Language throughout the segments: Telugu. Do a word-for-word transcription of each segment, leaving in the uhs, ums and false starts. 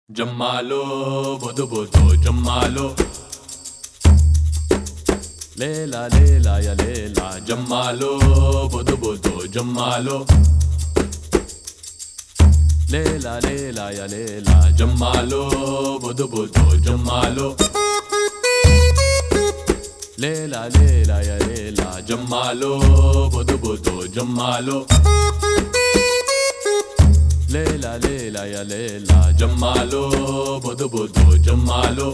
జమ్మాలో బొదు బొదు జమ్మాలో లేలా లేలా యా లేలా జమ్మాలో బొదు బొదు జమ్మాలో లేలా లేలా యా లేలా జమ్మాలో బొదు బొదు జమ్మాలో లేలా లేలా యా లేలా జమ్మాలో బొదు బొదు జమ్మాలో లేలా లేలా యా లేలా జమ్మాలో బొదు బొదు జమ్మాలో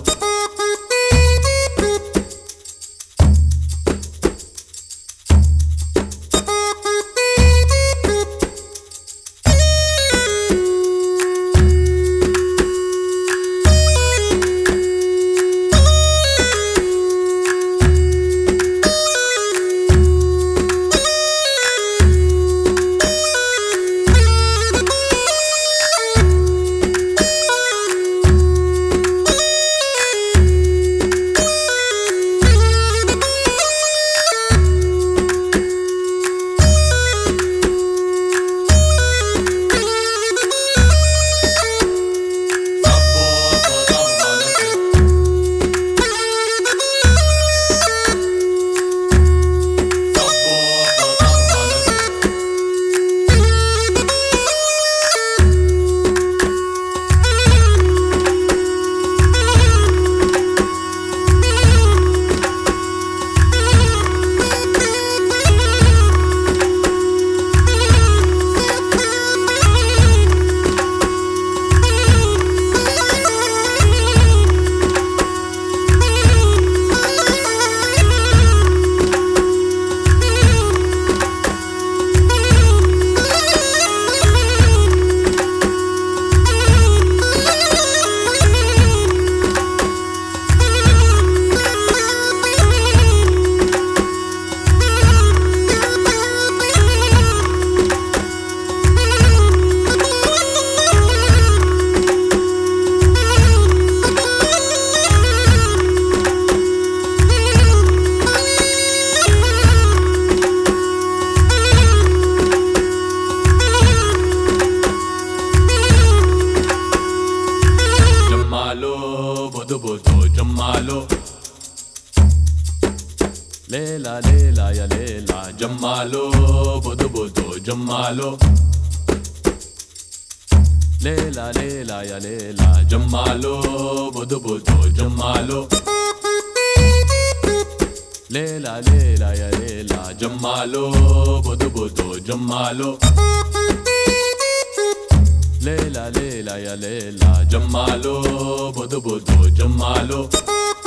బొదు బొదు జమ్మాలో లేలా లేలా యా లేలా జమ్మాలో బొదు బొదు జమ్మాలో లేలా లేలా యా లేలా జమ్మాలో బొదు బొదు జమ్మాలో లేలా లేలా యా లేలా జమ్మాలో బొదు బొదు జమ్మాలో లేలా లేలా యా లేలా జమ్మాలో బొదు బొదు జమ్మాలో